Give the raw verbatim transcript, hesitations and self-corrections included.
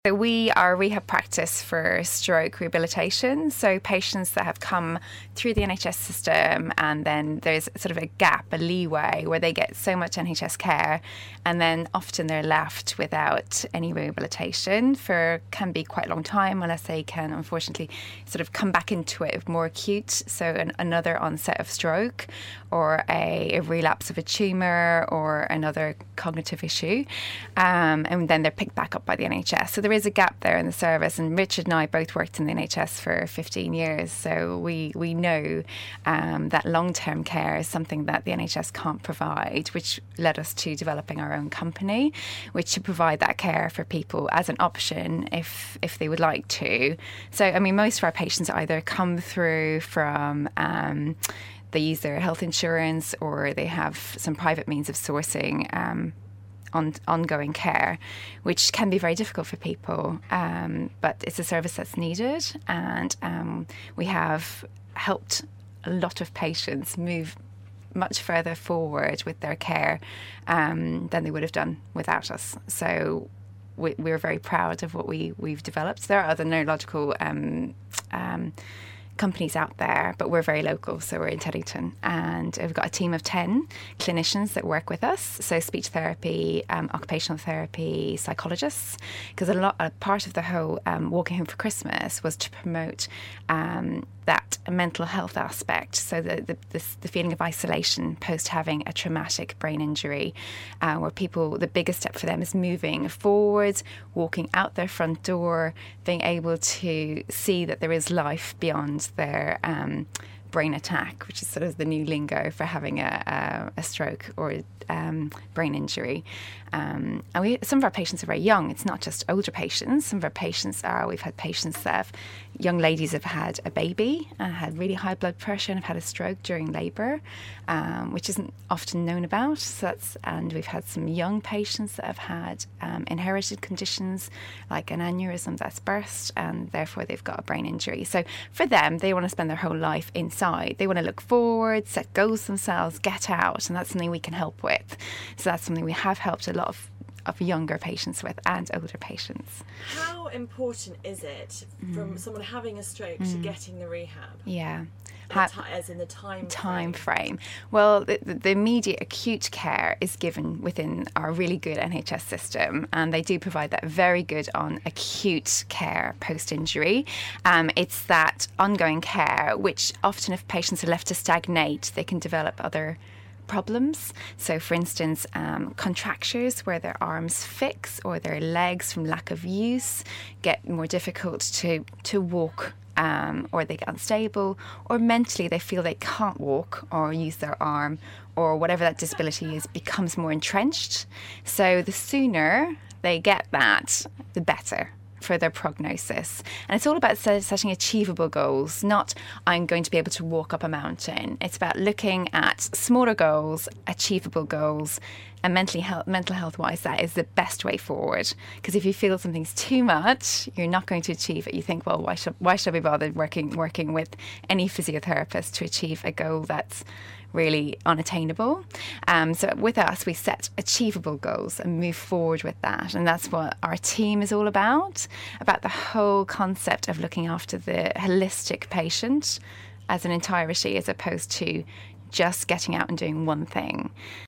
So we are a rehab practice for stroke rehabilitation. So patients that have come through the N H S system, and then there's sort of a gap, a leeway, where they get so much N H S care, and then often they're left without any rehabilitation for can be quite a long time, unless they can unfortunately sort of come back into it more acute. So an, another onset of stroke, or a, a relapse of a tumour, or another cognitive issue, um, and then they're picked back up by the N H S. So there is a gap there in the service, and Richard and I both worked in the N H S for fifteen years, so we we know um, that long-term care is something that the N H S can't provide, which led us to developing our own company, which to provide that care for people as an option if if they would like to. So I mean, most of our patients either come through from um, they use their health insurance, or they have some private means of sourcing um, on ongoing care, which can be very difficult for people. Um, but it's a service that's needed, and um, we have helped a lot of patients move much further forward with their care um, than they would have done without us. So we, we're very proud of what we, we've developed. There are other neurological um, um, companies out there, but we're very local, so we're in Teddington, and we've got a team of ten clinicians that work with us, so speech therapy, um, occupational therapy, psychologists, because a lot a part of the whole um, Walking Home for Christmas was to promote um, that mental health aspect, so the the, the, the feeling of isolation post having a traumatic brain injury, uh, where people, the biggest step for them is moving forward, walking out their front door, being able to see that there is life beyond their um, brain attack, which is sort of the new lingo for having a, a, a stroke or um, brain injury. Um, and we, some of our patients are very young. It's not just older patients. Some of our patients are, we've had patients that have, young ladies have had a baby and had really high blood pressure and have had a stroke during labour, um, which isn't often known about. So that's, and we've had some young patients that have had um, inherited conditions like an aneurysm that's burst, and therefore they've got a brain injury. So for them, they want to spend their whole life inside. They want to look forward, set goals themselves, get out, and that's something we can help with. So that's something we have helped a lot of, of younger patients with, and older patients. How important is it from mm. someone having a stroke mm. to getting the rehab? Yeah. Ha- t- as in the time time frame. frame. Well, the, the immediate acute care is given within our really good N H S system, and they do provide that very good on acute care post-injury. Um, it's that ongoing care, which often if patients are left to stagnate, they can develop other problems. So for instance, um, contractures where their arms fix, or their legs from lack of use get more difficult to, to walk, um, or they get unstable, or mentally they feel they can't walk or use their arm, or whatever that disability is becomes more entrenched. So the sooner they get that, the better for their prognosis. And it's all about setting achievable goals, not I'm going to be able to walk up a mountain. It's about looking at smaller goals, achievable goals, and mentally health, mental health wise, that is the best way forward. Because if you feel something's too much, you're not going to achieve it. You think, well, why should why should I be bothered working working with any physiotherapist to achieve a goal that's really unattainable? Um, so with us, we set achievable goals and move forward with that. And that's what our team is all about, about the whole concept of looking after the holistic patient as an entirety, as opposed to just getting out and doing one thing.